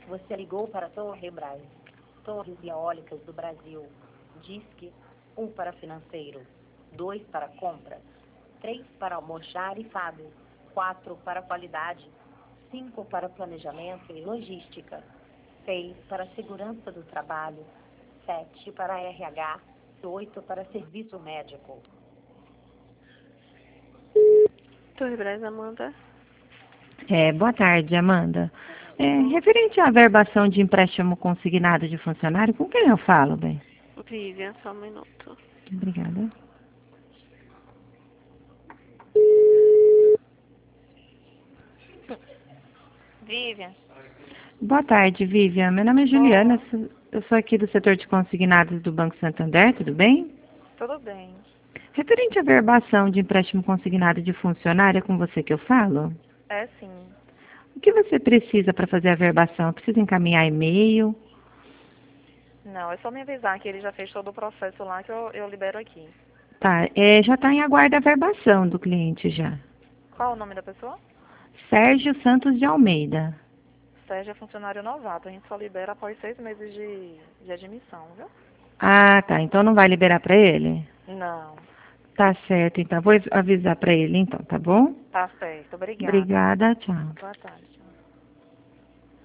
Você ligou para a Torre Brás, Torres Eólicas do Brasil. Disque 1 para financeiro, 2 para compra, 3 para almoxarifado, 4 para qualidade, 5 para planejamento e logística, 6 para segurança do trabalho, 7 para RH e 8 para serviço médico. Torre Brás, Amanda. Boa tarde, Amanda. Referente à verbação de empréstimo consignado de funcionário, com quem eu falo, bem? Vivian, só um minuto. Obrigada. Vivian. Boa tarde, Vivian. Meu nome é Juliana, eu sou aqui do setor de consignados do Banco Santander, tudo bem? Tudo bem. Referente à verbação de empréstimo consignado de funcionário, é com você que eu falo? É sim. O que você precisa para fazer a verbação? Precisa encaminhar e-mail? Não, é só me avisar que ele já fez todo o processo lá que eu libero aqui. Tá, já está em aguardo a verbação do cliente já. Qual o nome da pessoa? Sérgio Santos de Almeida. Sérgio é funcionário novato. A gente só libera após 6 meses de admissão, viu? Ah, tá. Então não vai liberar para ele? Não. Tá certo, então. Vou avisar para ele, então, tá bom? Tá certo. Obrigada. Obrigada, tchau. Boa tarde.